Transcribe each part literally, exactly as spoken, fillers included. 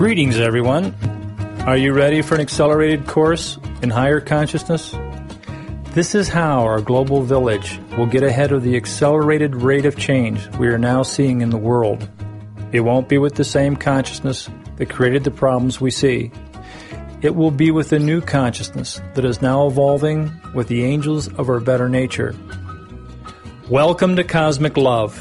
Greetings, everyone. Are you ready for an accelerated course in higher consciousness? This is how our global village will get ahead of the accelerated rate of change we are now seeing in the world. It won't be with the same consciousness that created the problems we see. It will be with a new consciousness that is now evolving with the angels of our better nature. Welcome to Cosmic Love.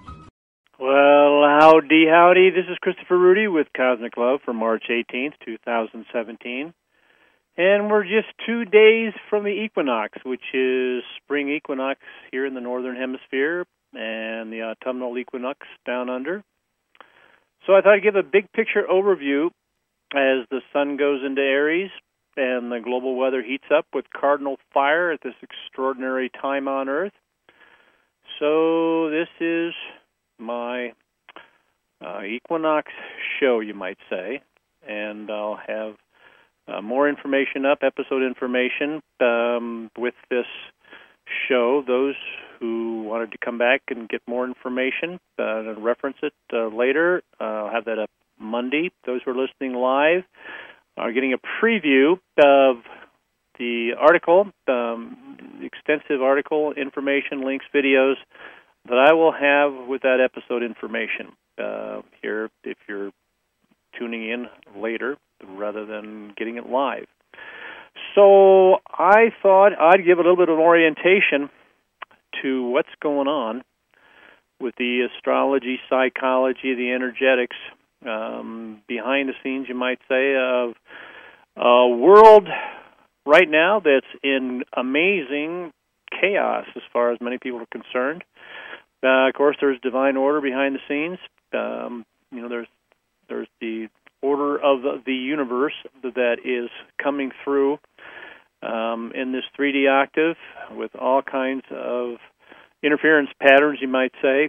Well, howdy, howdy. This is Christopher Rudy with Cosmic Love for March eighteenth, twenty seventeen. And we're just two days from the equinox, which is spring equinox here in the northern hemisphere and the autumnal equinox down under. So I thought I'd give a big picture overview as the sun goes into Aries and the global weather heats up with cardinal fire at this extraordinary time on Earth. So this is my uh, equinox show, you might say, and I'll have uh, more information up, episode information um, with this show. Those who wanted to come back and get more information uh, and reference it uh, later, uh, I'll have that up Monday. Those who are listening live are getting a preview of the article, um, the extensive article, information, links, videos that I will have with that episode information uh, here if you're tuning in later rather than getting it live. So I thought I'd give a little bit of orientation to what's going on with the astrology, psychology, the energetics, um, behind the scenes, you might say, of a world right now that's in amazing chaos as far as many people are concerned. Uh, of course, there's divine order behind the scenes. Um, you know, there's there's the order of the, the universe that is coming through um, in this three D octave with all kinds of interference patterns, you might say,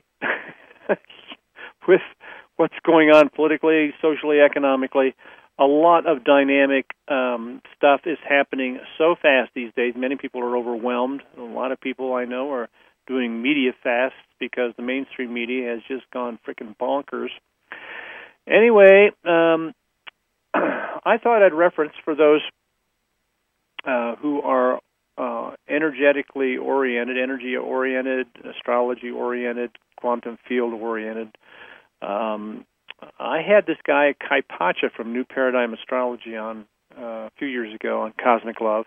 with what's going on politically, socially, economically. A lot of dynamic um, stuff is happening so fast these days. Many people are overwhelmed. A lot of people I know are doing media fasts because the mainstream media has just gone freaking bonkers. Anyway, um, I thought I'd reference for those uh, who are uh, energetically oriented, energy-oriented, astrology-oriented, quantum field-oriented. Um, I had this guy, Kai Pacha, from New Paradigm Astrology on uh, a few years ago on Cosmic Love.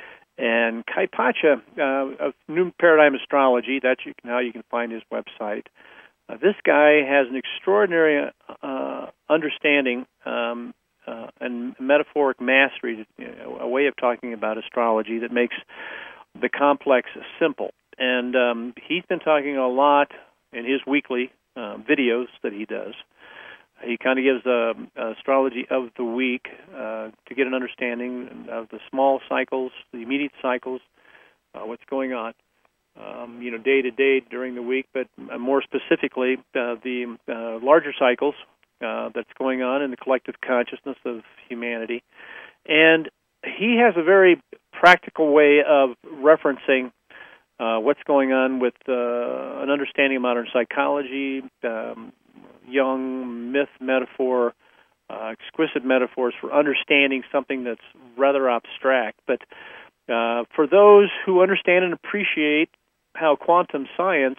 And Kai Pacha uh, of New Paradigm Astrology, that's you can, how you can find his website. Uh, this guy has an extraordinary uh, understanding um, uh, and metaphoric mastery, you know, a way of talking about astrology that makes the complex simple. And um, he's been talking a lot in his weekly uh, videos that he does. He kind of gives a, a astrology of the week uh, to get an understanding of the small cycles, the immediate cycles, uh, what's going on, um, you know, day to day during the week, but more specifically, uh, the uh, larger cycles uh, that's going on in the collective consciousness of humanity. And he has a very practical way of referencing uh, what's going on with uh, an understanding of modern psychology, um, Jung, myth, metaphor, uh, exquisite metaphors for understanding something that's rather abstract. But uh, for those who understand and appreciate how quantum science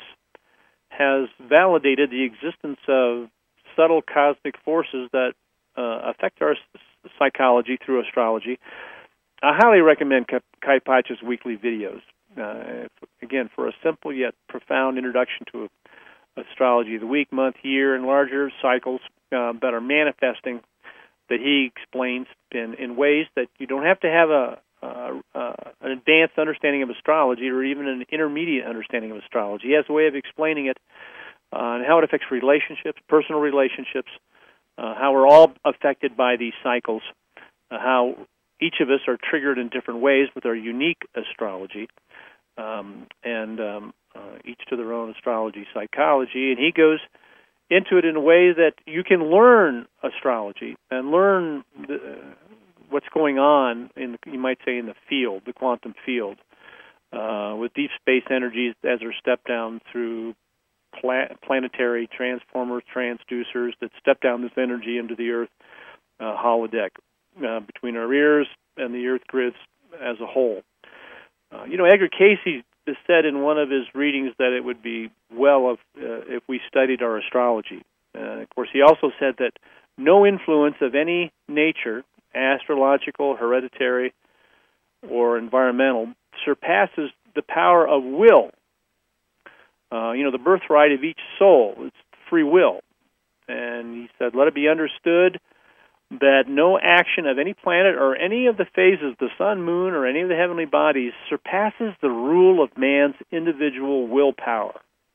has validated the existence of subtle cosmic forces that uh, affect our psychology through astrology, I highly recommend Kai Pacha's weekly videos. Uh, again, for a simple yet profound introduction to a astrology of the week, month, year, and larger cycles uh, that are manifesting that he explains in, in ways that you don't have to have a, uh, uh, an advanced understanding of astrology or even an intermediate understanding of astrology. He has a way of explaining it uh, and how it affects relationships, personal relationships, uh, how we're all affected by these cycles, uh, how each of us are triggered in different ways with our unique astrology, um, and um, Uh, each to their own astrology, psychology, and he goes into it in a way that you can learn astrology and learn the, uh, what's going on in, the, you might say, in the field, the quantum field, uh, with deep space energies as they're stepped down through pla- planetary transformers, transducers that step down this energy into the Earth. uh, holodeck uh, between our ears and the Earth grids as a whole. Uh, you know, Edgar Cayce said in one of his readings that it would be well if, uh, if we studied our astrology. Uh, of course, he also said that no influence of any nature, astrological, hereditary, or environmental, surpasses the power of will. Uh, you know, the birthright of each soul. It's free will. And he said, let it be understood that no action of any planet or any of the phases, the sun, moon, or any of the heavenly bodies, surpasses the rule of man's individual willpower.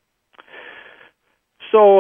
So,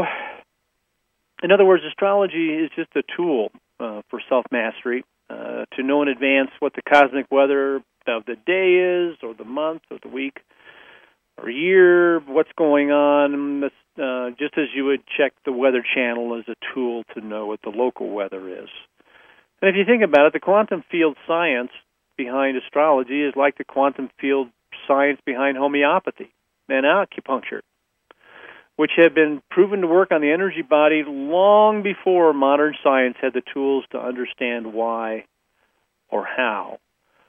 in other words, astrology is just a tool uh, for self-mastery, uh, to know in advance what the cosmic weather of the day is, or the month, or the week, or year, what's going on, uh, just as you would check the Weather Channel as a tool to know what the local weather is. And if you think about it, the quantum field science behind astrology is like the quantum field science behind homeopathy and acupuncture, which have been proven to work on the energy body long before modern science had the tools to understand why or how.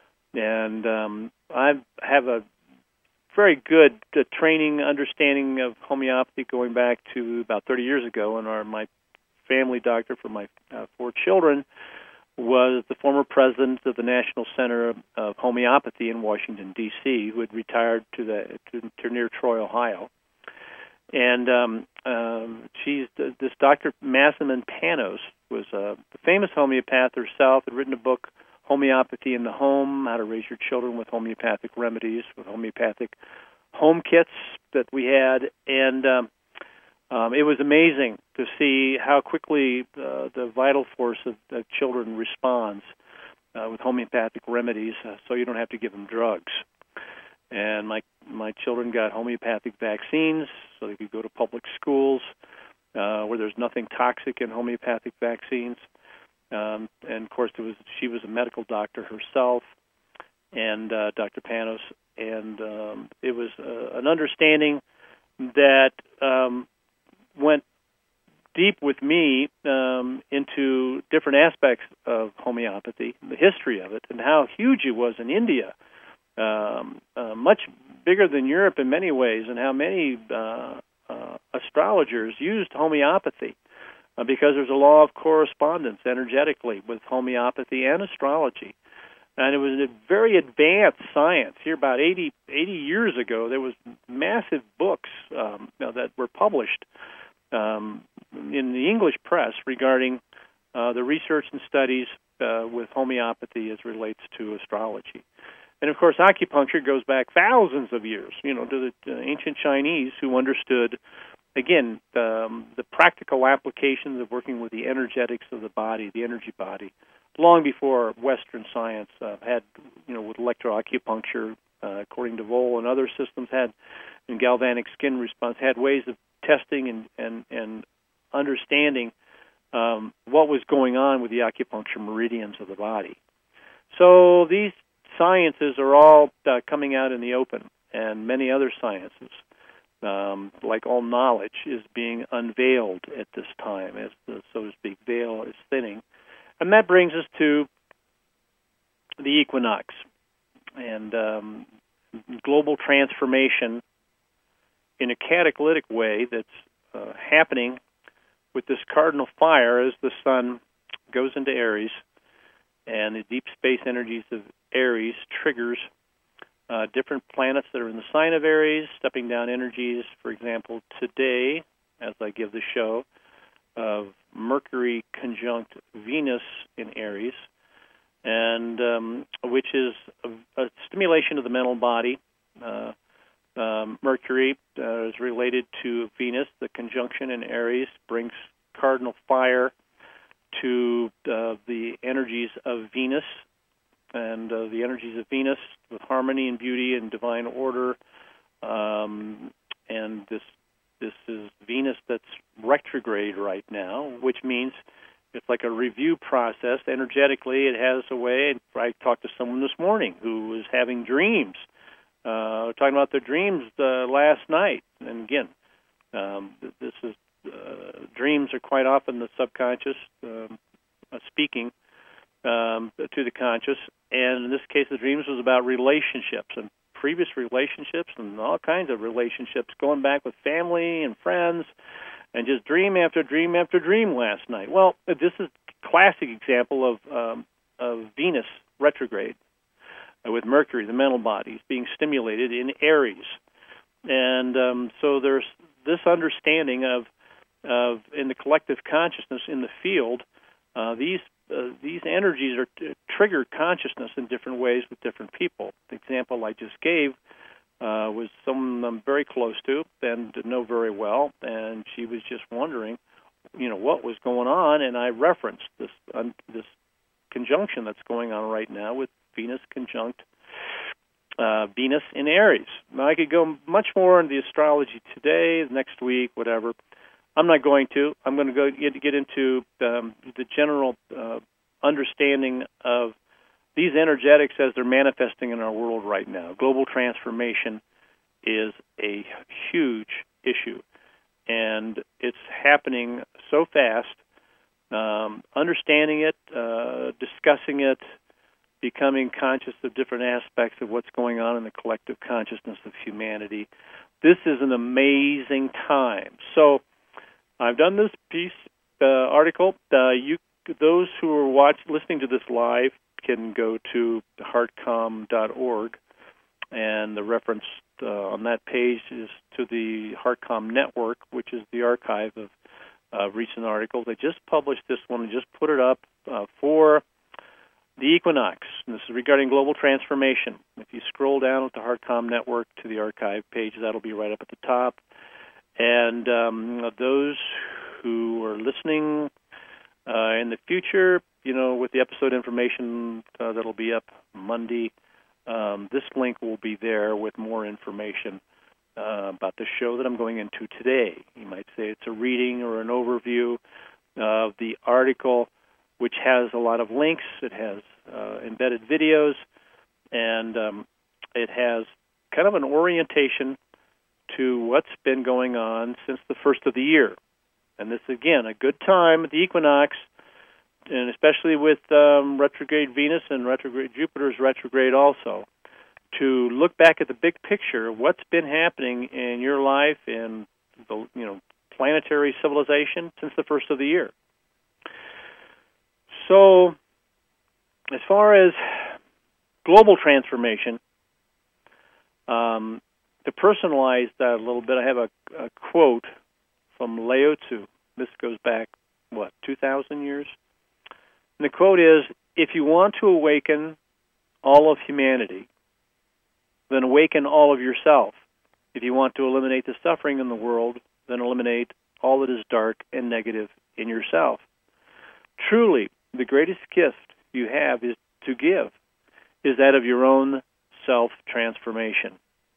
And um, I have a very good uh, training, understanding of homeopathy going back to about thirty years ago, and our my family doctor for my uh, four children was the former president of the National Center of Homeopathy in Washington, D C, who had retired to the to, to near Troy, Ohio. And um, um, she's this Doctor Massaman Panos was a famous homeopath herself, had written a book, Homeopathy in the Home, How to Raise Your Children with Homeopathic Remedies, with homeopathic home kits that we had. And um, um, it was amazing to see how quickly uh, the vital force of, of children responds uh, with homeopathic remedies, uh, so you don't have to give them drugs. And my my children got homeopathic vaccines, so they could go to public schools uh, where there's nothing toxic in homeopathic vaccines. Um, and of course, there was she was a medical doctor herself, and uh, Doctor Panos, and um, it was uh, an understanding that um, went deep with me um, into different aspects of homeopathy, the history of it, and how huge it was in India, um, uh, much bigger than Europe in many ways, and how many uh, uh, astrologers used homeopathy. Uh, because there's a law of correspondence energetically with homeopathy and astrology. And it was a very advanced science. Here about eighty, eighty years ago, there was massive books um, you know, that were published um, in the English press regarding uh, the research and studies uh, with homeopathy as relates to astrology. And, of course, acupuncture goes back thousands of years, you know, to the uh, ancient Chinese who understood, again, um, the practical applications of working with the energetics of the body, the energy body, long before Western science uh, had, you know, with electroacupuncture, uh, according to Voll and other systems, had, and galvanic skin response, had ways of testing and, and, and understanding um, what was going on with the acupuncture meridians of the body. So these sciences are all uh, coming out in the open, and many other sciences. Um, like all knowledge, is being unveiled at this time, as the, so to speak, veil is thinning. And that brings us to the equinox and um, global transformation in a catalytic way that's uh, happening with this cardinal fire as the sun goes into Aries, and the deep space energies of Aries triggers Uh, different planets that are in the sign of Aries, stepping down energies, for example, today, as I give the show, of Mercury conjunct Venus in Aries, and um, which is a, a stimulation of the mental body. Uh, um, Mercury uh, is related to Venus. The conjunction in Aries brings cardinal fire to uh, the energies of Venus, and uh, the energies of Venus with harmony and beauty and divine order. Um, and this this is Venus that's retrograde right now, which means it's like a review process. Energetically, it has a way. I talked to someone this morning who was having dreams, uh, talking about their dreams uh, last night. And again, um, this is uh, dreams are quite often the subconscious um, uh, speaking um, to the conscious. And in this case, the dreams was about relationships and previous relationships and all kinds of relationships, going back with family and friends, and just dream after dream after dream last night. Well, this is a classic example of um, of Venus retrograde, uh, with Mercury, the mental bodies, being stimulated in Aries. And um, so there's this understanding of, of in the collective consciousness in the field, uh, these uh, these energies are t- trigger consciousness in different ways with different people. The example I just gave uh, was someone I'm very close to and know very well, and she was just wondering, you know, what was going on, and I referenced this um, this conjunction that's going on right now with Venus conjunct uh, Venus in Aries. Now, I could go much more into the astrology today, next week, whatever. I'm not going to. I'm going to go get, get into um, the general uh, understanding of these energetics as they're manifesting in our world right now. Global transformation is a huge issue, and it's happening so fast. Um, understanding it, uh, discussing it, becoming conscious of different aspects of what's going on in the collective consciousness of humanity. This is an amazing time. So I've done this piece, uh, article. Uh, you, those who are watch, listening to this live can go to heartcom dot org, and the reference uh, on that page is to the HeartCom Network, which is the archive of uh, recent articles. I just published this one and just put it up uh, for the equinox. And this is regarding global transformation. If you scroll down with the HeartCom Network to the archive page, that'll be right up at the top. And um, those who are listening uh, in the future, you know, with the episode information uh, that'll be up Monday, um, this link will be there with more information uh, about the show that I'm going into today. You might say it's a reading or an overview of the article, which has a lot of links. It has uh, embedded videos, and um, it has kind of an orientation to what's been going on since the first of the year. And this, again, a good time at the equinox, and especially with um, retrograde Venus and retrograde Jupiter's retrograde also, to look back at the big picture of what's been happening in your life and the, you know, planetary civilization since the first of the year. So, as far as global transformation, um, to personalize that a little bit, I have a, a quote from Lao Tzu. This goes back, what, two thousand years? And the quote is, if you want to awaken all of humanity, then awaken all of yourself. If you want to eliminate the suffering in the world, then eliminate all that is dark and negative in yourself. Truly, the greatest gift you have is to give, is that of your own self-transformation.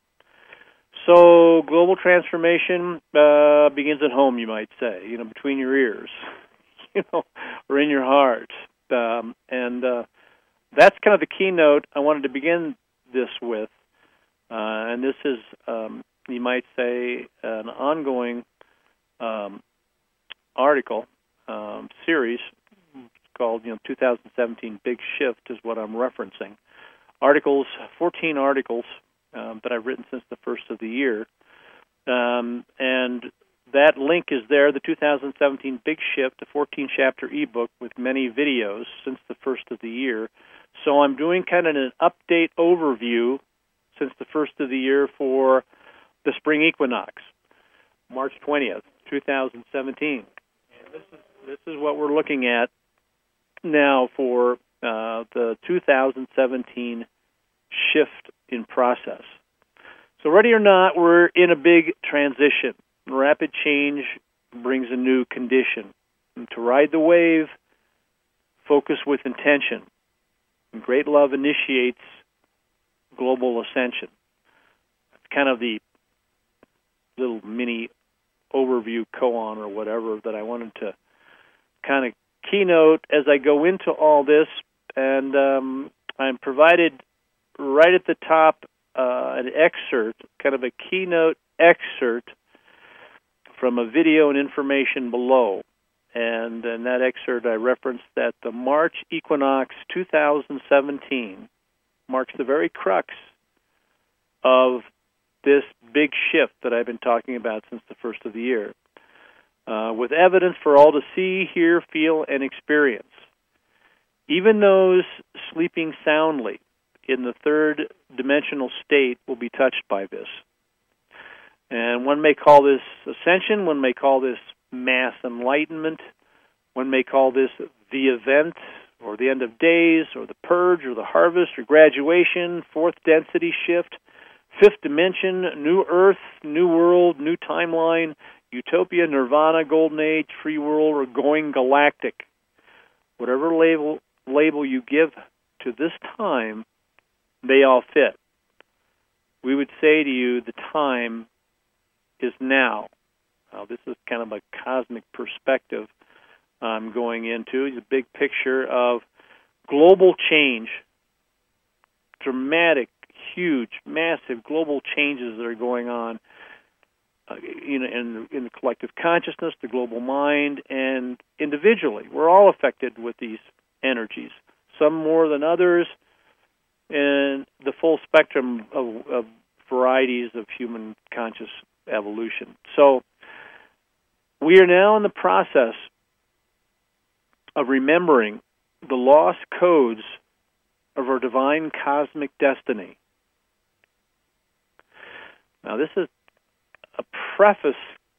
So global transformation uh, begins at home, you might say, you know, between your ears, you know, or in your heart. Um, and uh, that's kind of the keynote I wanted to begin this with. Uh, and this is, um, you might say, an ongoing um, article, um, series called, you know, two thousand seventeen Big Shift is what I'm referencing. Articles, fourteen articles um, that I've written since the first of the year. Um, and that link is there, the two thousand seventeen Big Shift, a fourteen-chapter ebook with many videos since the first of the year. So I'm doing kind of an update overview since the first of the year for the spring equinox, March twentieth, two thousand seventeen. And this is, this is what we're looking at now for uh, the two thousand seventeen shift in process. So ready or not, we're in a big transition. Rapid change brings a new condition. And to ride the wave, focus with intention. And great love initiates global ascension. It's kind of the little mini overview koan or whatever that I wanted to kind of keynote as I go into all this. And um, I'm provided right at the top uh, an excerpt, kind of a keynote excerpt from a video and information below. And in that excerpt, I referenced that the March equinox two thousand seventeen marks the very crux of this big shift that I've been talking about since the first of the year, uh, with evidence for all to see, hear, feel, and experience. Even those sleeping soundly in the third dimensional state will be touched by this. And one may call this ascension, one may call this mass enlightenment, one may call this the event, or the end of days, or the purge, or the harvest, or graduation, fourth density shift, fifth dimension, new earth, new world, new timeline, utopia, nirvana, golden age, free world, or going galactic. Whatever label label you give to this time, they all fit. We would say to you, the time is now. Now, this is kind of a cosmic perspective I'm going into. It's a big picture of global change, dramatic, huge, massive global changes that are going on uh, in, in, in the collective consciousness, the global mind, and individually. We're all affected with these energies, some more than others, and the full spectrum of, of varieties of human conscious evolution. So we are now in the process of remembering the lost codes of our divine cosmic destiny. Now, this is a preface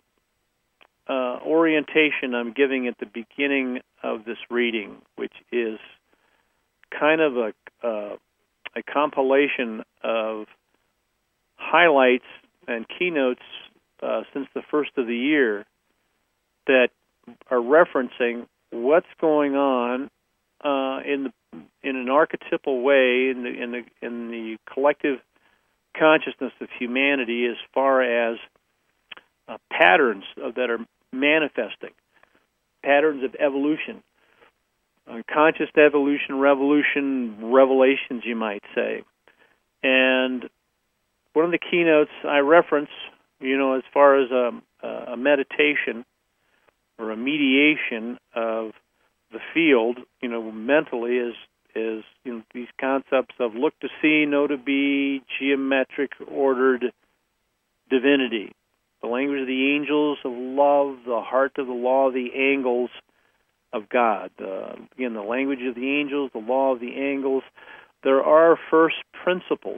uh, orientation I'm giving at the beginning of this reading, which is kind of a, uh, a compilation of highlights and keynotes uh, since the first of the year that are referencing what's going on uh, in the in an archetypal way in the in the in the collective consciousness of humanity, as far as uh, patterns of, that are manifesting, patterns of evolution, uh, conscious evolution, revolution, revelations, you might say. And one of the keynotes I reference, you know, as far as a, a meditation or a mediation of the field, you know, mentally, is is you know, these concepts of look to see, know to be, geometric ordered divinity, the language of the angels of love, the heart of the law of the angles of God. Uh, again, the language of the angels, the law of the angles. There are first principles.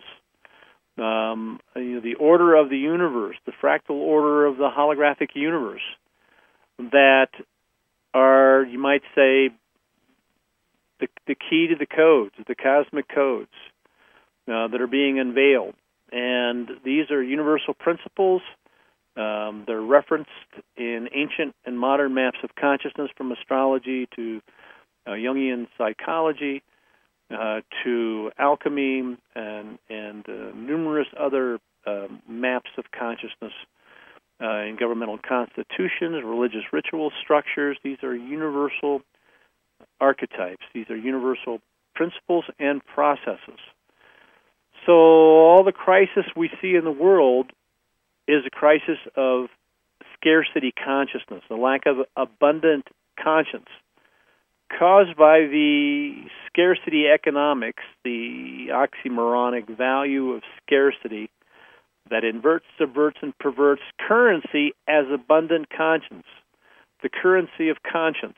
Um, you know, the order of the universe, the fractal order of the holographic universe, that are, you might say, the, the key to the codes, the cosmic codes uh, that are being unveiled. And these are universal principles. Um, they're referenced in ancient and modern maps of consciousness, from astrology to uh, Jungian psychology, uh, to alchemy, and, and uh, numerous other uh, maps of consciousness uh, in governmental constitutions, religious ritual structures. These are universal archetypes. These are universal principles and processes. So all the crisis we see in the world is a crisis of scarcity consciousness, a lack of abundant conscience, caused by the scarcity economics, the oxymoronic value of scarcity that inverts, subverts, and perverts currency as abundant conscience. The currency of conscience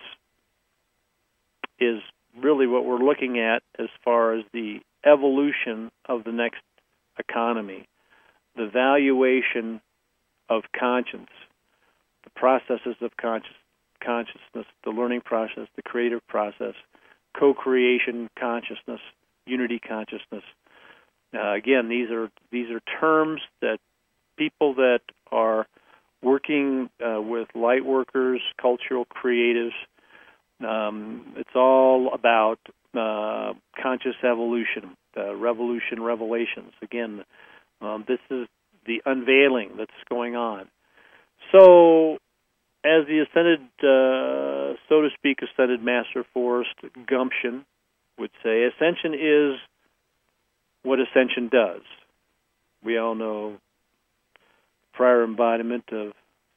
is really what we're looking at as far as the evolution of the next economy, the valuation of conscience, the processes of conscious, consciousness, the learning process, the creative process, co-creation consciousness, unity consciousness. Uh, again, these are these are terms that people that are working uh, with light workers, cultural creatives, um, it's all about uh, conscious evolution, uh, revolution, revelations. Again, um, this is the unveiling that's going on. So, as the ascended, uh, so to speak, ascended Master Force Gumption would say, ascension is what ascension does. We all know prior embodiment of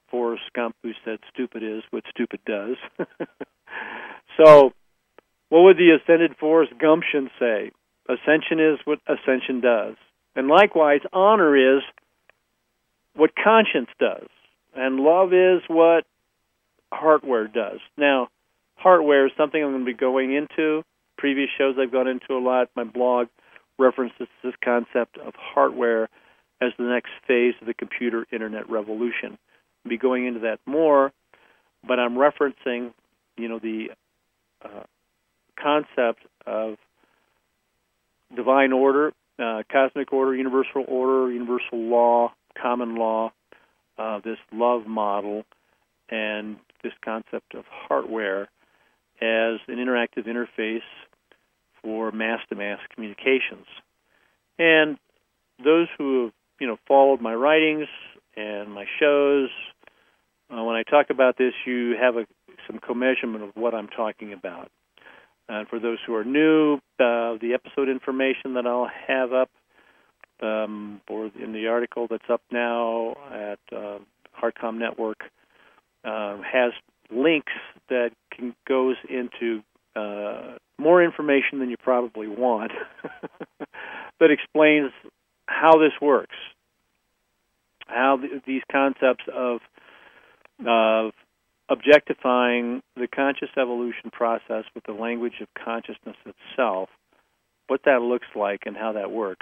Forrest Gump, who said, "Stupid is what stupid does." So, what would the ascended Forrest Gumption say? Ascension is what ascension does. And likewise, honor is what conscience does. And love is what heartware does. Now, heartware is something I'm going to be going into. Previous shows I've gone into a lot. My blog references this concept of heartware as the next phase of the computer internet revolution. I'll be going into that more, but I'm referencing, you know, the uh, concept of divine order, uh, cosmic order, universal order, universal law, common law, uh, this love model, and this concept of heartware as an interactive interface for mass-to-mass communications. And those who have, you know, followed my writings and my shows, uh, when I talk about this, you have a, some co-measurement of what I'm talking about. And for those who are new, uh, the episode information that I'll have up, um, or in the article that's up now at uh, Heartcom Network, uh, has links that can goes into uh, more information than you probably want that explains how this works, how th- these concepts of of objectifying the conscious evolution process with the language of consciousness itself, what that looks like and how that works.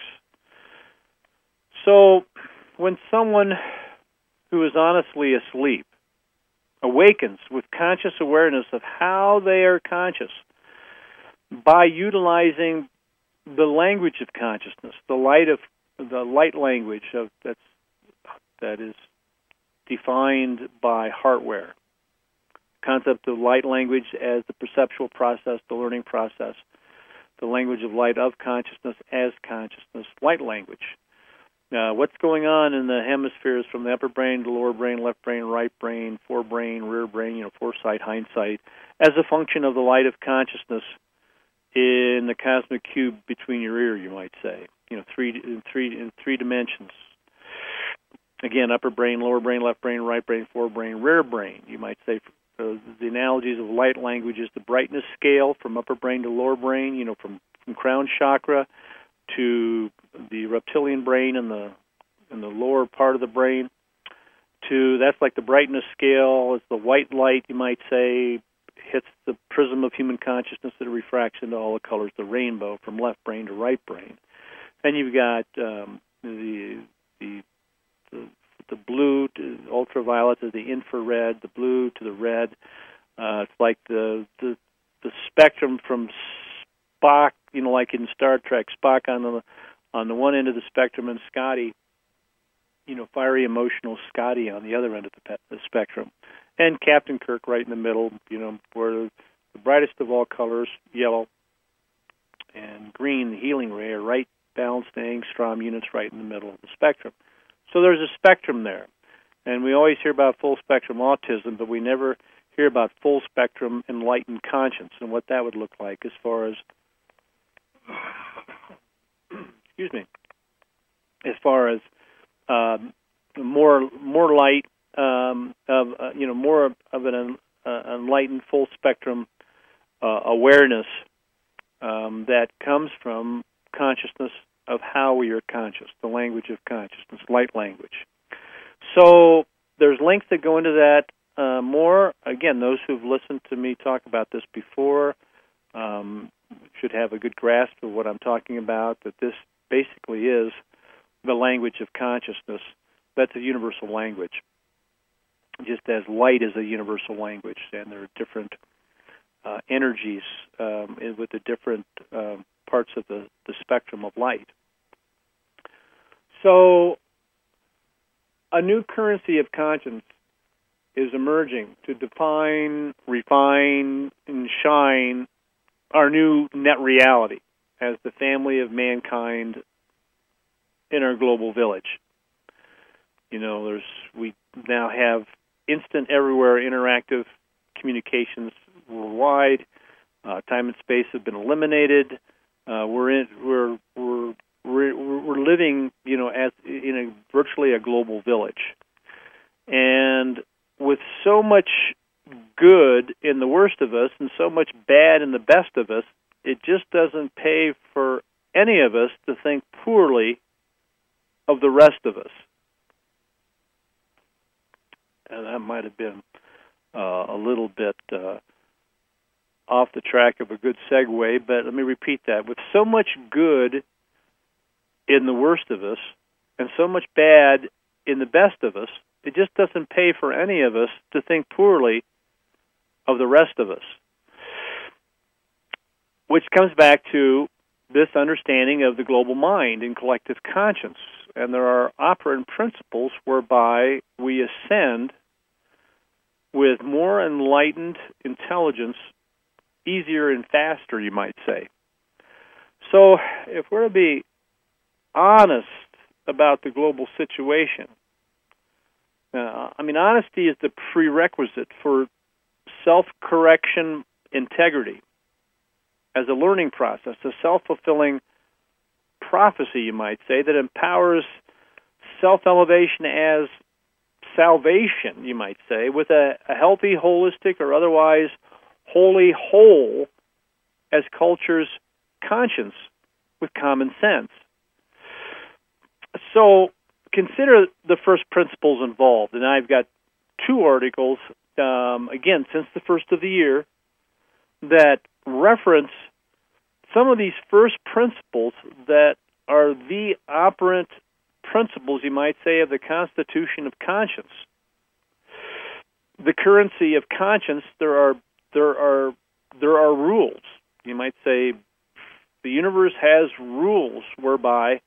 So when someone who is honestly asleep awakens with conscious awareness of how they are conscious by utilizing the language of consciousness, the light of the light language of that's that is defined by heartware. Concept of light language as the perceptual process, the learning process, the language of light of consciousness as consciousness, light language. Uh, what's going on in the hemispheres from the upper brain, the lower brain, left brain, right brain, forebrain, rear brain, you know, foresight, hindsight, as a function of the light of consciousness in the cosmic cube between your ear, you might say, you know, three in three in three dimensions. Again, upper brain, lower brain, left brain, right brain, forebrain, rear brain. You might say uh, the analogies of light language is the brightness scale from upper brain to lower brain, you know, from, from crown chakra to the reptilian brain and the in the lower part of the brain. To that's like the brightness scale. It's the white light, you might say, hits the prism of human consciousness that refracts into all the colors, the rainbow, from left brain to right brain. Then you've got um, the the the the blue to ultraviolet to the infrared, the blue to the red. Uh, it's like the, the the spectrum from Spock, you know, like in Star Trek, Spock on the on the one end of the spectrum, and Scotty, you know, fiery, emotional Scotty on the other end of the, pe- the spectrum, and Captain Kirk right in the middle, you know, where the brightest of all colors, yellow, and green, the healing ray, are right balanced angstrom units right in the middle of the spectrum. So there's a spectrum there, and we always hear about full spectrum autism, but we never hear about full spectrum enlightened conscience and what that would look like as far as, excuse me, as far as um, more more light, um, of uh, you know, more of an uh, enlightened full spectrum uh, awareness um, that comes from consciousness of how we are conscious, the language of consciousness, light language. So there's links that go into that uh, more. Again, those who've listened to me talk about this before um, should have a good grasp of what I'm talking about, that this basically is the language of consciousness. That's a universal language, just as light is a universal language, and there are different uh, energies um, with the different um, parts of the, the spectrum of light. So a new currency of conscience is emerging to define, refine, and shine our new net reality as the family of mankind in our global village. You know, there's we now have instant, everywhere, interactive communications worldwide. Uh, time and space have been eliminated. Uh, we're in we're we're we're we're living, you know, as in a virtually a global village, and with so much good in the worst of us and so much bad in the best of us, it just doesn't pay for any of us to think poorly of the rest of us. And that might have been uh, a little bit uh, off the track of a good segue, but let me repeat that. With so much good in the worst of us and so much bad in the best of us, it just doesn't pay for any of us to think poorly of the rest of us. Which comes back to this understanding of the global mind and collective conscience. And there are operant principles whereby we ascend with more enlightened intelligence easier and faster, you might say. So if we're to be honest about the global situation, uh, I mean, honesty is the prerequisite for self-correction integrity as a learning process, a self-fulfilling prophecy, you might say, that empowers self-elevation as salvation, you might say, with a, a healthy, holistic, or otherwise wholly whole as culture's conscience with common sense. So consider the first principles involved, and I've got two articles, um, again, since the first of the year, that reference some of these first principles that are the operant principles, you might say, of the constitution of conscience. The currency of conscience, there are there are there are rules. You might say the universe has rules whereby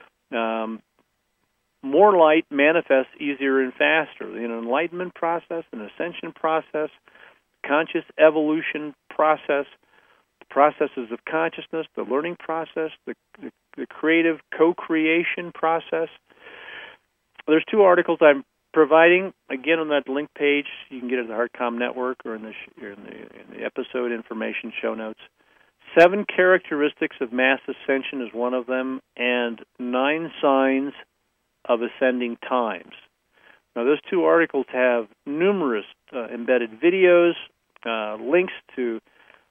um, more light manifests easier and faster. An enlightenment process, an ascension process, conscious evolution process, the processes of consciousness, the learning process, the, the, the creative co-creation process. There's two articles I'm providing, again, on that link page. You can get it at the HeartComm Network or in the, or in the, in the episode information show notes. Seven characteristics of mass ascension is one of them, and nine signs of ascending times. Now, those two articles have numerous uh, embedded videos, uh, links to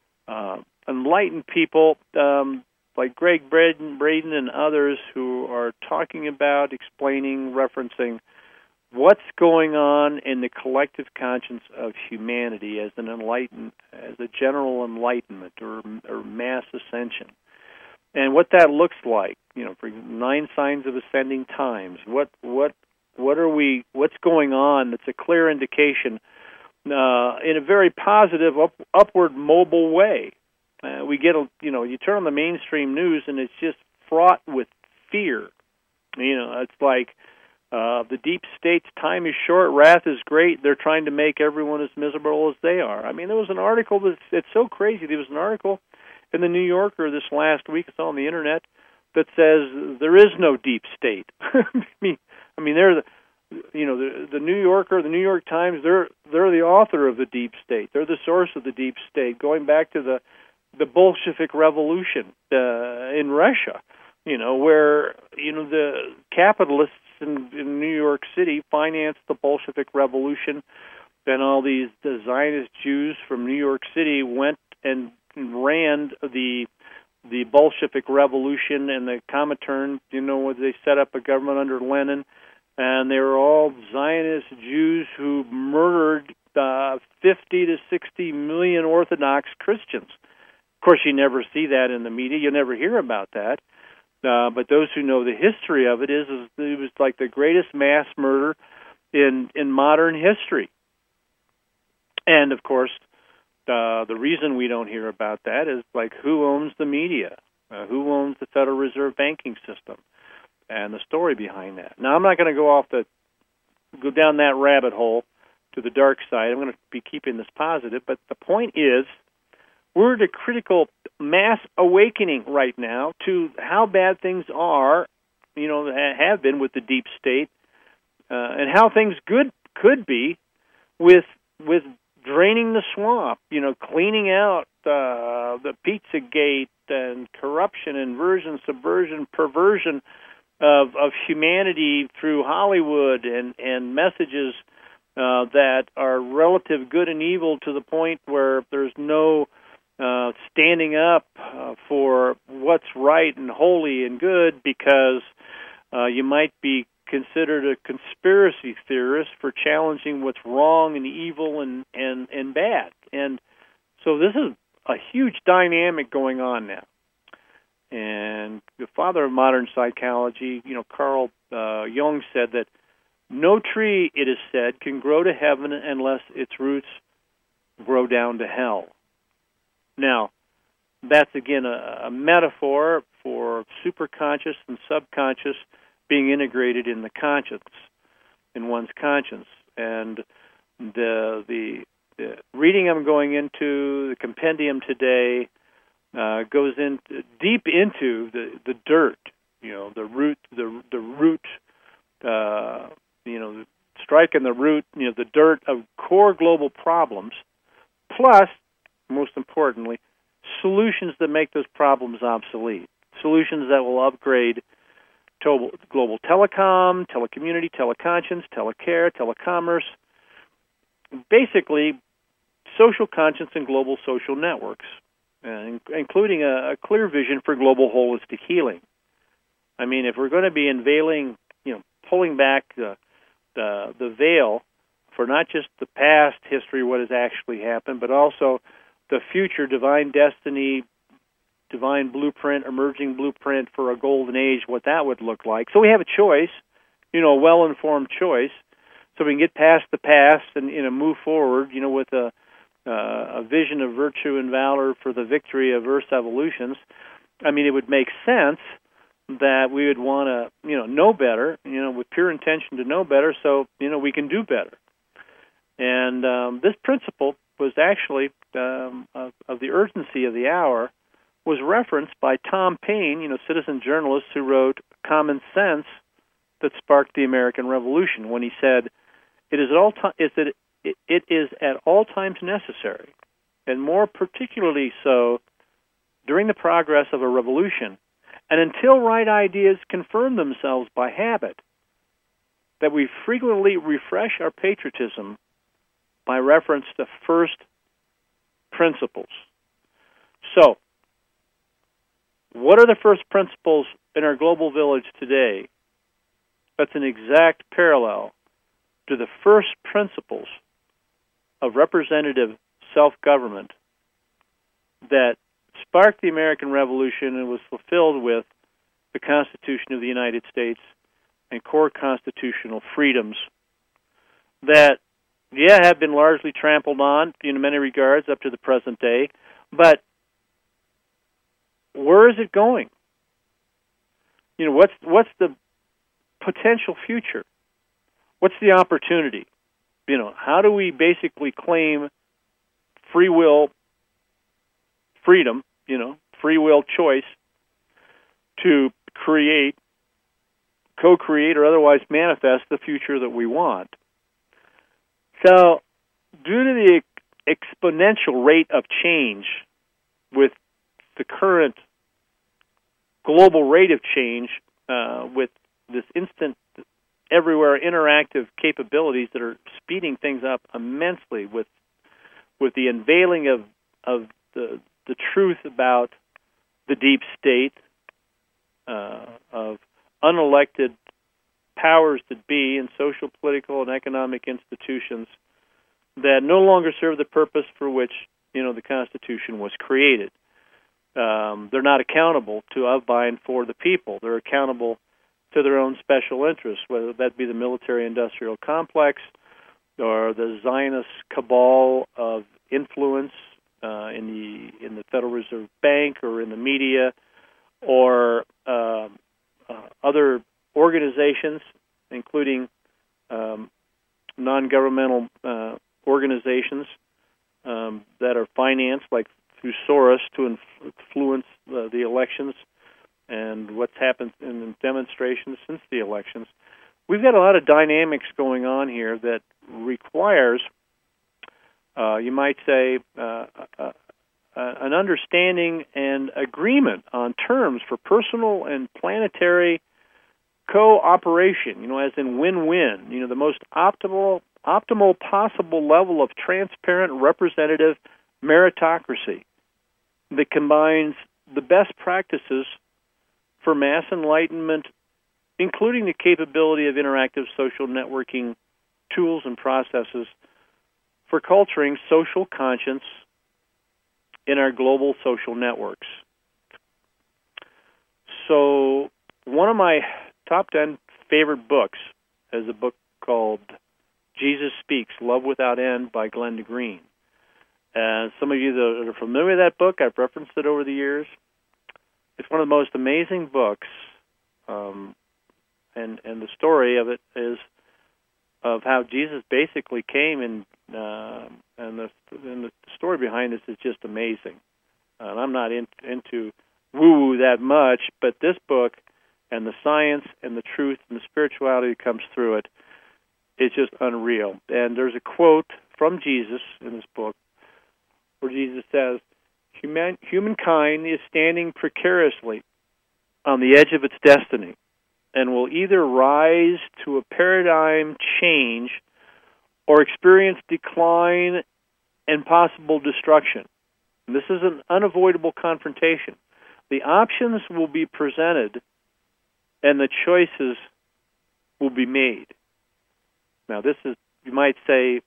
uh, enlightened people um, like Greg Braden, Braden and others who are talking about, explaining, referencing what's going on in the collective conscience of humanity as an enlighten, as a general enlightenment or, or mass ascension, and what that looks like. You know, for nine signs of ascending times. What what what are we? What's going on? That's a clear indication uh, in a very positive, up, upward, mobile way. Uh, we get a you know, you turn on the mainstream news and it's just fraught with fear. You know, it's like uh, the deep state's time is short, wrath is great. They're trying to make everyone as miserable as they are. I mean, there was an article that's it's so crazy. There was an article in the New Yorker this last week. It's on the internet that says there is no deep state. I mean, I mean, they're the, you know, the, the New Yorker, the New York Times. They're they're the author of the deep state. They're the source of the deep state, going back to the the Bolshevik Revolution uh, in Russia. You know, where you know the capitalists in, in New York City financed the Bolshevik Revolution. Then all these the Zionist Jews from New York City went and ran the the Bolshevik Revolution and the Comintern. You know, where they set up a government under Lenin, and they were all Zionist Jews who murdered uh, fifty to sixty million Orthodox Christians. Of course, you never see that in the media. You never hear about that. Uh, but those who know the history of it is, is it was like the greatest mass murder in in modern history. And of course, uh, the reason we don't hear about that is like who owns the media, uh, who owns the Federal Reserve banking system, and the story behind that. Now, I'm not going to go off the go down that rabbit hole to the dark side. I'm going to be keeping this positive, but the point is, we're at a critical mass awakening right now to how bad things are, you know, have been with the deep state, uh, and how things good could be with with draining the swamp, you know, cleaning out uh, the Pizzagate and corruption, inversion, subversion, perversion of of humanity through Hollywood and and messages uh, that are relative good and evil to the point where there's no uh, standing up uh, for what's right and holy and good, because uh, you might be considered a conspiracy theorist for challenging what's wrong and evil and, and, and bad. And so this is a huge dynamic going on now. And the father of modern psychology, you know, Carl uh, Jung, said that no tree, it is said, can grow to heaven unless its roots grow down to hell. Now, that's, again, a, a metaphor for superconscious and subconscious being integrated in the conscience, in one's conscience. And the, the, the reading I'm going into, the compendium today, uh, goes in deep into the, the dirt, you know, the root, the the root, uh, you know, striking the root, you know, the dirt of core global problems, plus, most importantly, solutions that make those problems obsolete, solutions that will upgrade to global telecom, telecommunity, teleconscience, telecare, telecommerce, basically social conscience and global social networks, uh, including a, a clear vision for global holistic healing. I mean, if we're going to be unveiling, you know, pulling back the, the, the veil for not just the past history, what has actually happened, but also the future divine destiny, divine blueprint, emerging blueprint for a golden age, what that would look like. So we have a choice, you know, a well-informed choice, so we can get past the past and, you know, move forward, you know, with a, uh, a vision of virtue and valor for the victory of Earth's evolutions. I mean, it would make sense that we would want to, you know, know better, you know, with pure intention to know better, so, you know, we can do better. And um, this principle was actually, um, of, of the urgency of the hour, was referenced by Tom Paine, you know, citizen journalist who wrote Common Sense that sparked the American Revolution, when he said, "It is at all ti- is that it, it is at all times necessary, and more particularly so during the progress of a revolution, and until right ideas confirm themselves by habit, that we frequently refresh our patriotism by reference to first principles." So, what are the first principles in our global village today? That's an exact parallel to the first principles of representative self-government that sparked the American Revolution and was fulfilled with the Constitution of the United States and core constitutional freedoms that, yeah, have been largely trampled on in many regards up to the present day, but where is it going? You know, what's what's the potential future? What's the opportunity? You know, how do we basically claim free will, freedom, you know, free will choice to create, co-create, or otherwise manifest the future that we want? So, due to the exponential rate of change with the current global rate of change, uh, with this instant, everywhere interactive capabilities that are speeding things up immensely, with with the unveiling of of the the truth about the deep state, uh, of unelected powers that be in social, political, and economic institutions that no longer serve the purpose for which, you know, the Constitution was created. Um, they're not accountable to, of, by, and for the people. They're accountable to their own special interests, whether that be the military-industrial complex or the Zionist cabal of influence uh, in the in the Federal Reserve Bank or in the media, or uh, uh, other organizations, including um, non-governmental uh, organizations um, that are financed, like through Soros, to influence uh, the elections and what's happened in the demonstrations since the elections. We've got a lot of dynamics going on here that requires, uh, you might say, uh, uh, uh, an understanding and agreement on terms for personal and planetary cooperation, you know, as in win-win, you know, the most optimal optimal possible level of transparent representative meritocracy that combines the best practices for mass enlightenment, including the capability of interactive social networking tools and processes for culturing social conscience in our global social networks. So one of my top ten favorite books is a book called Jesus Speaks, Love Without End by Glenda Green. And some of you that are familiar with that book, I've referenced it over the years. It's one of the most amazing books, um, and and the story of it is of how Jesus basically came, and uh, and the and the story behind this is just amazing. Uh, and I'm not in, into woo-woo that much, but this book and the science and the truth and the spirituality that comes through it is just unreal. And there's a quote from Jesus in this book where Jesus says, Human, humankind is standing precariously on the edge of its destiny and will either rise to a paradigm change or experience decline and possible destruction. And this is an unavoidable confrontation. The options will be presented and the choices will be made. Now, this is, you might say,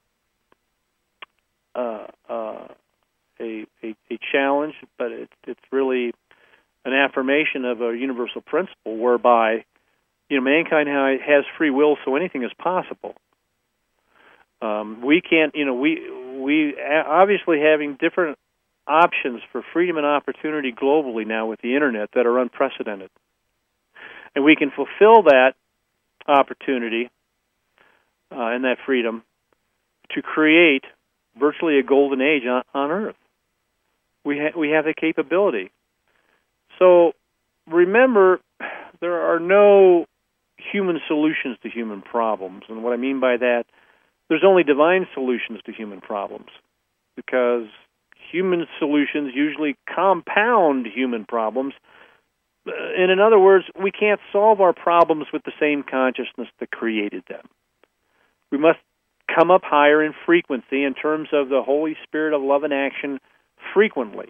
uh, uh, A, a, a challenge, but it's it's really an affirmation of a universal principle whereby, you know, mankind has free will, so anything is possible. Um, we can't, you know, we we obviously having different options for freedom and opportunity globally now with the internet that are unprecedented, and we can fulfill that opportunity uh, and that freedom to create virtually a golden age on, on Earth. We ha- we have the capability. So remember, there are no human solutions to human problems. And what I mean by that, there's only divine solutions to human problems, because human solutions usually compound human problems. And in other words, we can't solve our problems with the same consciousness that created them. We must come up higher in frequency in terms of the Holy Spirit of love and action frequently.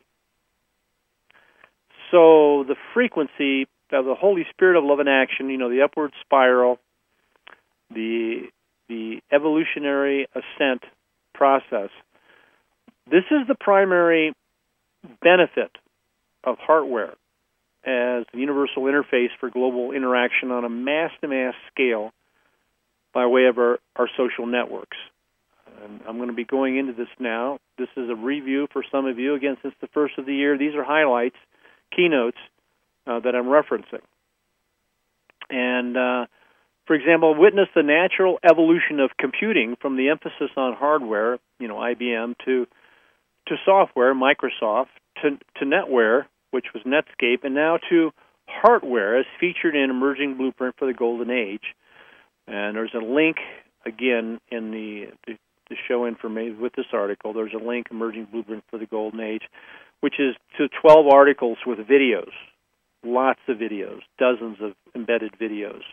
So the frequency of the Holy Spirit of love and action, you know, the upward spiral, the the evolutionary ascent process, this is the primary benefit of Heartware as the universal interface for global interaction on a mass-to-mass scale by way of our, our social networks. And I'm going to be going into this now. This is a review for some of you. Again, since the first of the year, these are highlights, keynotes uh, that I'm referencing. And, uh, for example, witness the natural evolution of computing from the emphasis on hardware, you know, I B M, to to software, Microsoft, to, to NetWare, which was Netscape, and now to Heartware, as featured in Emerging Blueprint for the Golden Age. And there's a link, again, in the, the, the show information with this article. There's a link, Emerging Blueprint for the Golden Age, which is to twelve articles with videos, lots of videos, dozens of embedded videos.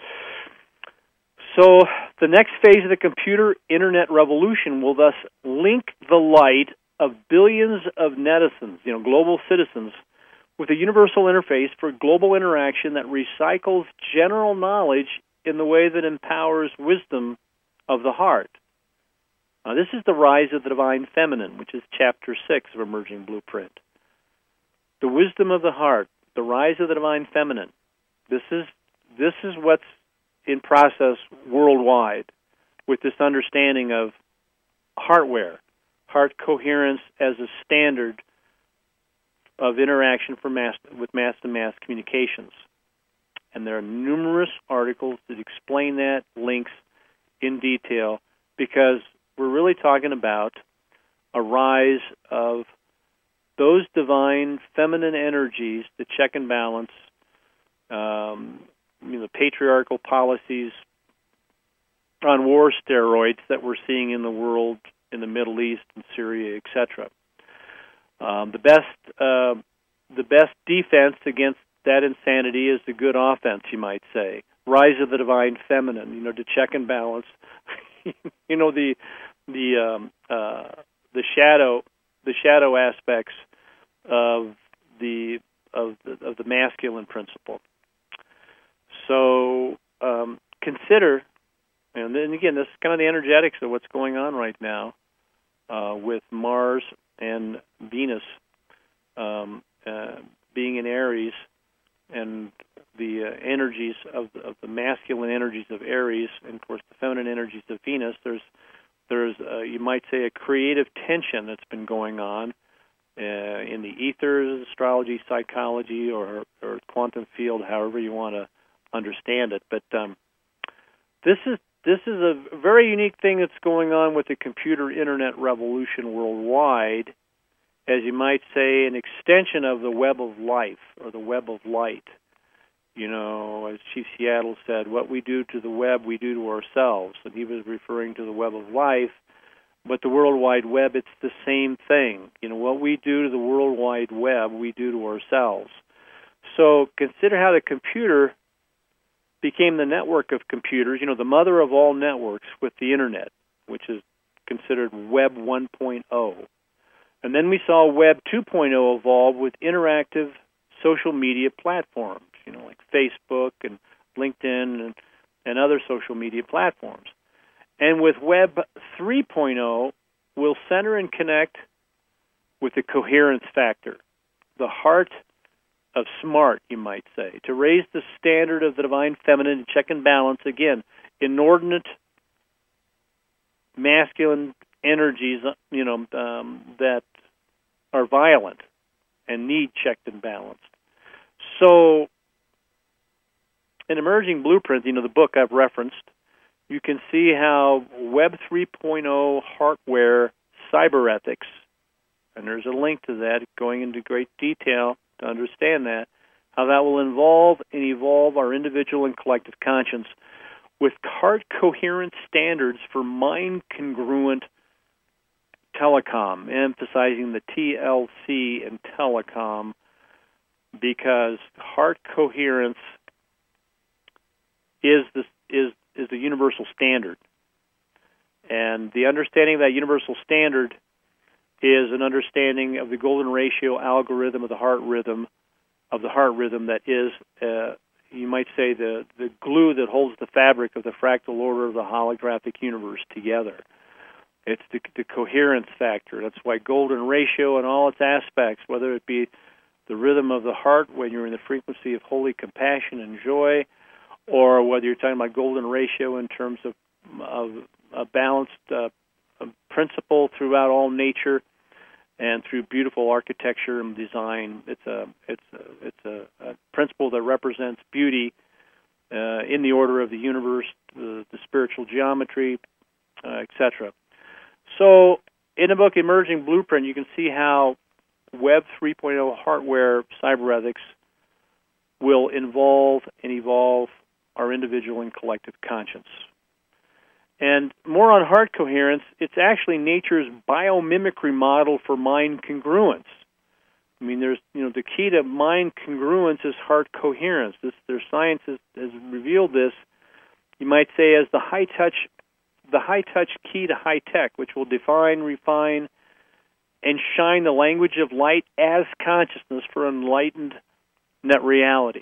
So the next phase of the computer internet revolution will thus link the light of billions of netizens, you know, global citizens, with a universal interface for global interaction that recycles general knowledge in the way that empowers wisdom of the heart. Now, this is the rise of the divine feminine, which is chapter six of Emerging Blueprint. The wisdom of the heart, the rise of the divine feminine. This is this is what's in process worldwide with this understanding of Heartware, heart coherence as a standard of interaction for mass with mass-to-mass communications. And there are numerous articles that explain that, links in detail, because we're really talking about a rise of those divine feminine energies, the check and balance, um, you know, patriarchal policies on war steroids that we're seeing in the world, in the Middle East and Syria, et cetera. Um, the best, uh, the best defense against that insanity is the good offense, you might say. Rise of the divine feminine, you know, to check and balance, you know, the the um, uh, the shadow the shadow aspects of the of the, of the masculine principle. So um, consider, and then again, this is kind of the energetics of what's going on right now uh, with Mars and Venus um, uh, being in Aries, and the uh, energies of, of the masculine energies of Aries, and of course the feminine energies of Venus. There's there's uh, you might say a creative tension that's been going on uh, in the ethers, astrology, psychology, or or quantum field, however you want to understand it. But um, this is this is a very unique thing that's going on with the computer internet revolution worldwide, as you might say, an extension of the web of life or the web of light. You know, as Chief Seattle said, what we do to the web, we do to ourselves. And he was referring to the web of life, but the World Wide Web, it's the same thing. You know, what we do to the World Wide Web, we do to ourselves. So consider how the computer became the network of computers, you know, the mother of all networks with the Internet, which is considered Web one point oh. And then we saw Web two point oh evolve with interactive social media platforms, you know, like Facebook and LinkedIn and, and other social media platforms. And with Web three point oh, we'll center and connect with the coherence factor, the heart of smart, you might say, to raise the standard of the divine feminine and check and balance, again, inordinate masculine energies, you know, um, that are violent and need checked and balanced. So, in Emerging Blueprint, you know, the book I've referenced, you can see how Web three point oh hardware cyber ethics, and there's a link to that going into great detail to understand that, how that will involve and evolve our individual and collective conscience with heart coherent standards for mind congruent telecom, emphasizing the T L C in telecom, because heart coherence is the is is the universal standard, and the understanding of that universal standard is an understanding of the golden ratio algorithm of the heart rhythm, of the heart rhythm that is, uh, you might say, the the glue that holds the fabric of the fractal order of the holographic universe together. It's the, the coherence factor. That's why golden ratio and all its aspects, whether it be the rhythm of the heart when you're in the frequency of holy compassion and joy, or whether you're talking about golden ratio in terms of, of a balanced uh, principle throughout all nature and through beautiful architecture and design. It's a it's a, it's a, a principle that represents beauty uh, in the order of the universe, the, the spiritual geometry, uh, et cetera. So in the book Emerging Blueprint, you can see how Web three point oh hardware cyber ethics will involve and evolve our individual and collective conscience. And more on heart coherence, it's actually nature's biomimicry model for mind congruence. I mean, there's, you know, the key to mind congruence is heart coherence. This, their science has, has revealed this, you might say, as the high touch, the high touch key to high tech, which will define, refine, and shine the language of light as consciousness for enlightened net reality.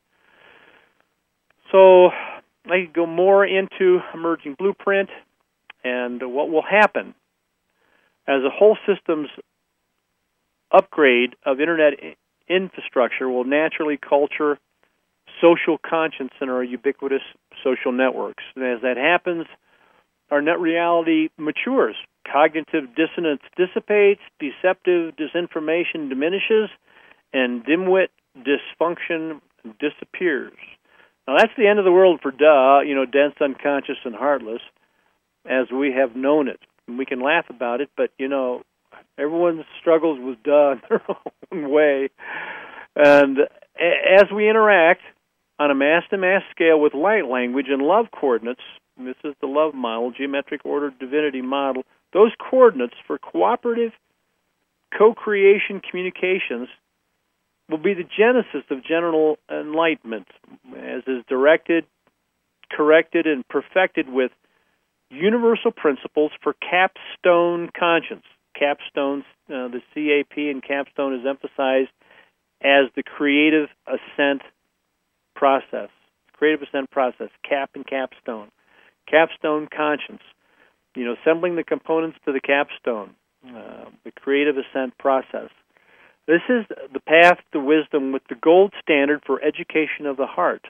So I could go more into Emerging Blueprint and what will happen as a whole systems upgrade of Internet infrastructure will naturally culture social conscience in our ubiquitous social networks. And as that happens, our net reality matures. Cognitive dissonance dissipates, deceptive disinformation diminishes, and dimwit dysfunction disappears. Now, that's the end of the world for duh, you know, dense, unconscious, and heartless, as we have known it. And we can laugh about it, but, you know, everyone struggles with duh in their own way. And as we interact on a mass-to-mass scale with light language and love coordinates, and this is the love model, geometric order divinity model, those coordinates for cooperative co-creation communications will be the genesis of general enlightenment, as is directed, corrected, and perfected with universal principles for capstone conscience. Capstones, uh, the C A P in capstone is emphasized as the creative ascent process. Creative ascent process, cap and capstone. Capstone conscience, you know, assembling the components to the capstone, uh, the creative ascent process. This is the path to wisdom with the gold standard for education of the heart,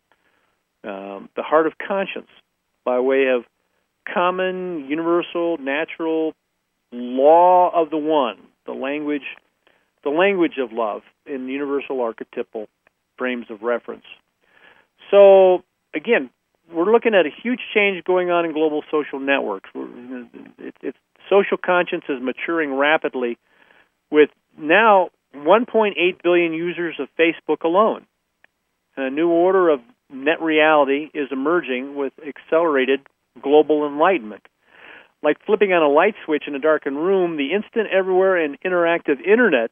um, the heart of conscience, by way of common, universal, natural law of the one, the language, the language of love in universal archetypal frames of reference. So, again, we're looking at a huge change going on in global social networks. It, it, social conscience is maturing rapidly with now one point eight billion users of Facebook alone. A new order of net reality is emerging with accelerated global enlightenment. Like flipping on a light switch in a darkened room, the instant, everywhere, and interactive Internet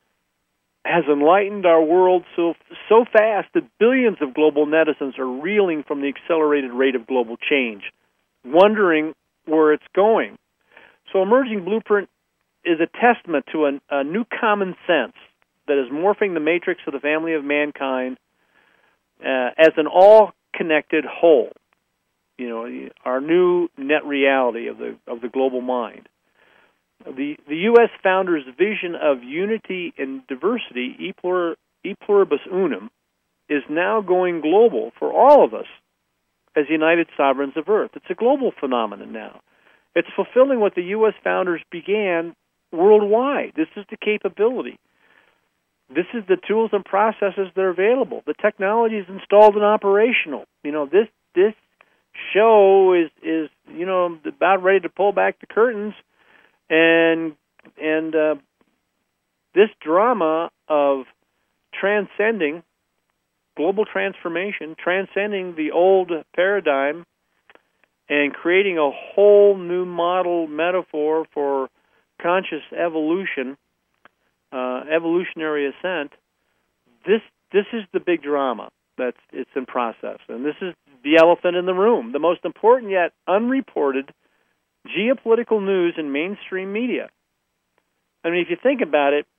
has enlightened our world so so fast that billions of global netizens are reeling from the accelerated rate of global change, wondering where it's going. So Emerging Blueprint is a testament to a, a new common sense that is morphing the matrix of the family of mankind uh, as an all-connected whole. You know, our new net reality of the of the global mind. The the U S founders' vision of unity and diversity, e, plur, e pluribus unum, is now going global for all of us as united sovereigns of Earth. It's a global phenomenon now. It's fulfilling what the U S founders began worldwide. This is the capability. This is the tools and processes that are available. The technology is installed and operational. You know, this this show is is you know about ready to pull back the curtains. And and uh, this drama of transcending global transformation, transcending the old paradigm, and creating a whole new model metaphor for conscious evolution, uh, evolutionary ascent. This this is the big drama that's it's in process, and this is the elephant in the room, the most important yet unreported geopolitical news in mainstream media. I mean, if you think about it,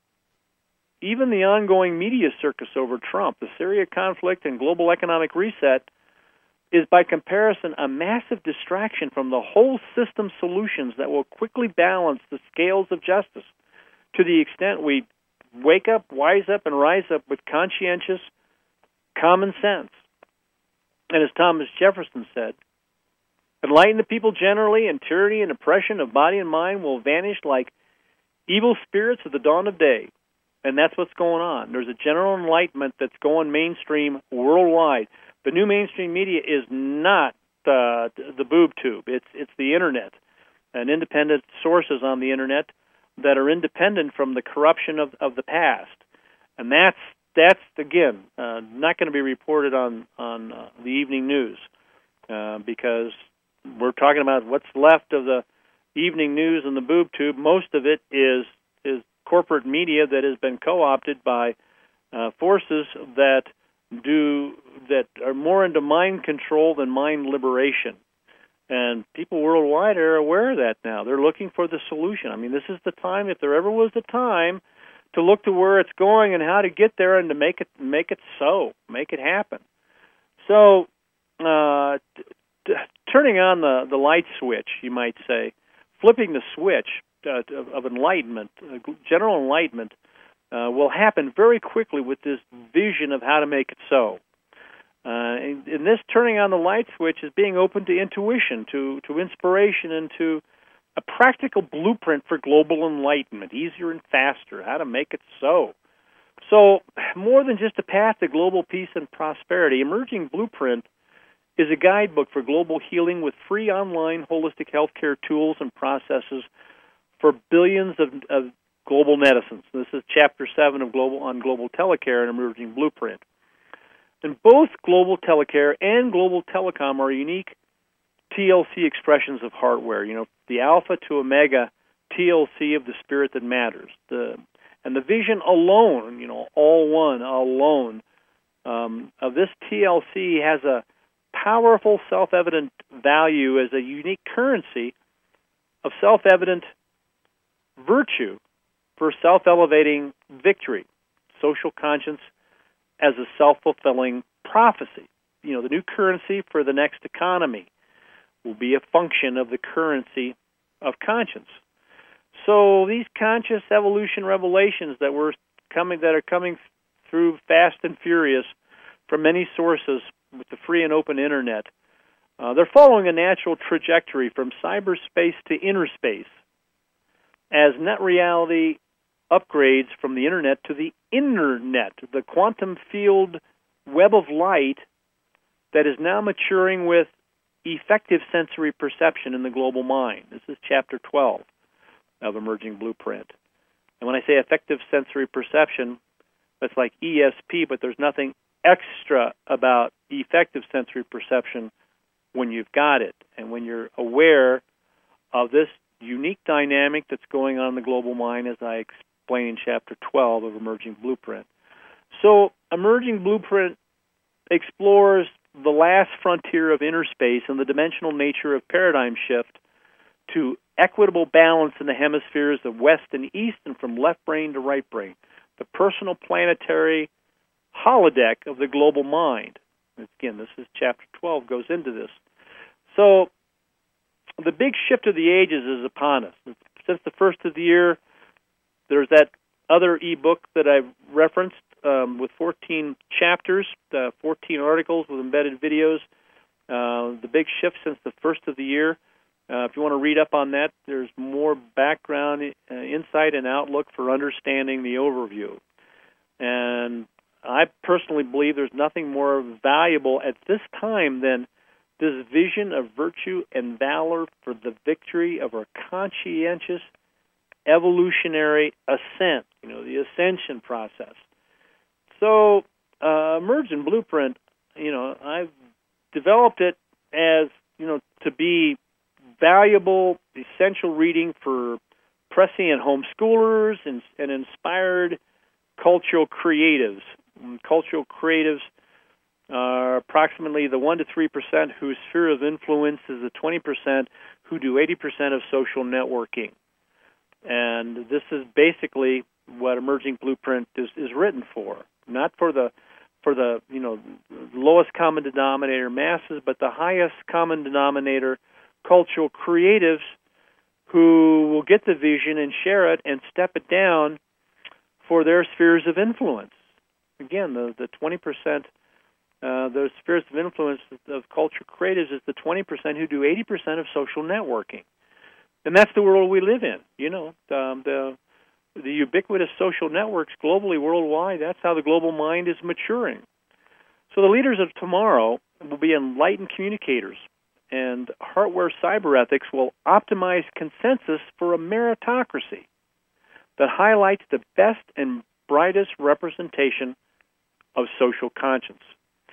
even the ongoing media circus over Trump, the Syria conflict, and global economic reset is, by comparison, a massive distraction from the whole system solutions that will quickly balance the scales of justice to the extent we wake up, wise up, and rise up with conscientious common sense. And as Thomas Jefferson said, enlighten the people generally, and tyranny and oppression of body and mind will vanish like evil spirits at the dawn of day. And that's what's going on. There's a general enlightenment that's going mainstream worldwide. The new mainstream media is not uh, the boob tube. It's it's the Internet and independent sources on the Internet that are independent from the corruption of, of the past. And that's, that's again, uh, not going to be reported on, on uh, the evening news uh, because we're talking about what's left of the evening news and the boob tube. Most of it is is corporate media that has been co-opted by uh, forces that do that are more into mind control than mind liberation. And people worldwide are aware of that now. They're looking for the solution. I mean, this is the time, if there ever was the time, to look to where it's going and how to get there and to make it make it so, make it happen. So, uh, t- turning on the, the light switch, you might say, flipping the switch uh, of, of enlightenment, uh, general enlightenment, uh, will happen very quickly with this vision of how to make it so. Uh, and, and this turning on the light switch is being open to intuition, to, to inspiration, and to a practical blueprint for global enlightenment, easier and faster, how to make it so. So, more than just a path to global peace and prosperity, Emerging Blueprint is a guidebook for global healing with free online holistic healthcare tools and processes for billions of, of global netizens. This is Chapter seven of Global on Global Telecare and Emerging Blueprint. And both Global Telecare and Global Telecom are unique T L C expressions of hardware, you know, the alpha to omega T L C of the spirit that matters. The and the vision alone, you know, all one, alone, um, of this T L C has a powerful self-evident value as a unique currency of self-evident virtue for self-elevating victory, social conscience as a self-fulfilling prophecy. You know, the new currency for the next economy will be a function of the currency of conscience. So these conscious evolution revelations that we're coming that are coming through fast and furious from many sources with the free and open internet, uh, they're following a natural trajectory from cyberspace to inner space as net reality upgrades from the internet to the internet, the quantum field web of light that is now maturing with effective sensory perception in the global mind. This is chapter twelve of Emerging Blueprint. And when I say effective sensory perception, that's like E S P, but there's nothing extra about effective sensory perception when you've got it and when you're aware of this unique dynamic that's going on in the global mind, as I explain in chapter twelve of Emerging Blueprint. So Emerging Blueprint explores the last frontier of inner space and the dimensional nature of paradigm shift to equitable balance in the hemispheres of west and east and from left brain to right brain, the personal planetary holodeck of the global mind. Again, this is chapter twelve, goes into this. So the big shift of the ages is upon us. Since the first of the year, there's that other ebook that I referenced um, with fourteen chapters, uh, fourteen articles with embedded videos. Uh, the big shift since the first of the year. Uh, if you want to read up on that, there's more background, uh, insight, and outlook for understanding the overview. And I personally believe there's nothing more valuable at this time than this vision of virtue and valor for the victory of our conscientious evolutionary ascent, you know, the ascension process. So, uh, Emergent Blueprint, you know, I've developed it as, you know, to be valuable, essential reading for prescient homeschoolers and, and inspired cultural creatives. And cultural creatives are approximately the one to three percent whose sphere of influence is the twenty percent who do eighty percent of social networking. And this is basically what Emerging Blueprint is, is written for, not for the for the you know lowest common denominator masses, but the highest common denominator cultural creatives who will get the vision and share it and step it down for their spheres of influence. Again, the, the twenty percent, uh, those spheres of influence of cultural creatives is the twenty percent who do eighty percent of social networking. And that's the world we live in. You know, um, the the ubiquitous social networks globally, worldwide, that's how the global mind is maturing. So the leaders of tomorrow will be enlightened communicators, and Heartware Cyber Ethics will optimize consensus for a meritocracy that highlights the best and brightest representation of social conscience.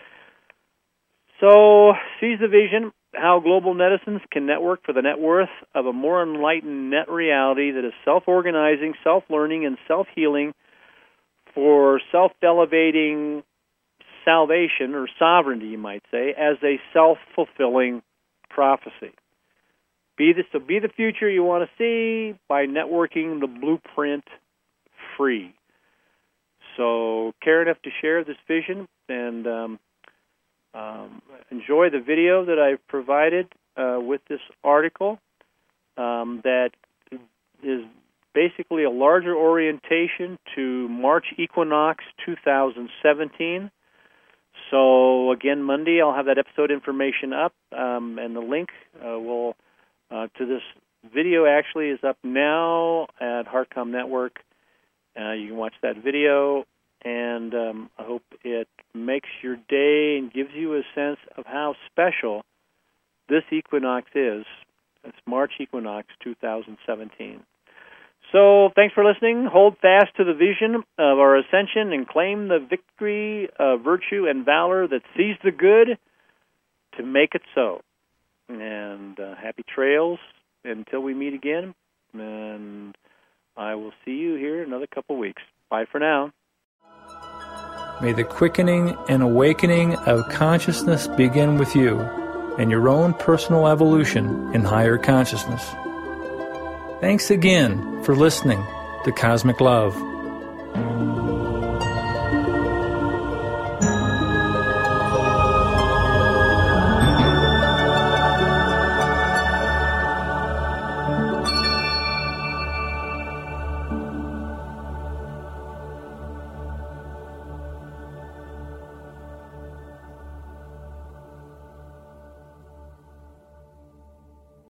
So, seize the vision, how global netizens can network for the net worth of a more enlightened net reality that is self-organizing, self-learning, and self-healing for self-elevating salvation, or sovereignty, you might say, as a self-fulfilling prophecy. Be the, so be the future you want to see by networking the blueprint free. So care enough to share this vision and um, um, enjoy the video that I've provided uh, with this article um, that is basically a larger orientation to March Equinox two thousand seventeen. So again, Monday I'll have that episode information up, um, and the link uh, will uh, to this video actually is up now at HeartCom Network. Uh, you can watch that video, and um, I hope it makes your day and gives you a sense of how special this equinox is. It's March Equinox two thousand seventeen. So thanks for listening. Hold fast to the vision of our ascension and claim the victory of virtue and valor that sees the good to make it so. And uh, happy trails until we meet again. And I will see you here in another couple weeks. Bye for now. May the quickening and awakening of consciousness begin with you and your own personal evolution in higher consciousness. Thanks again for listening to Cosmic Love.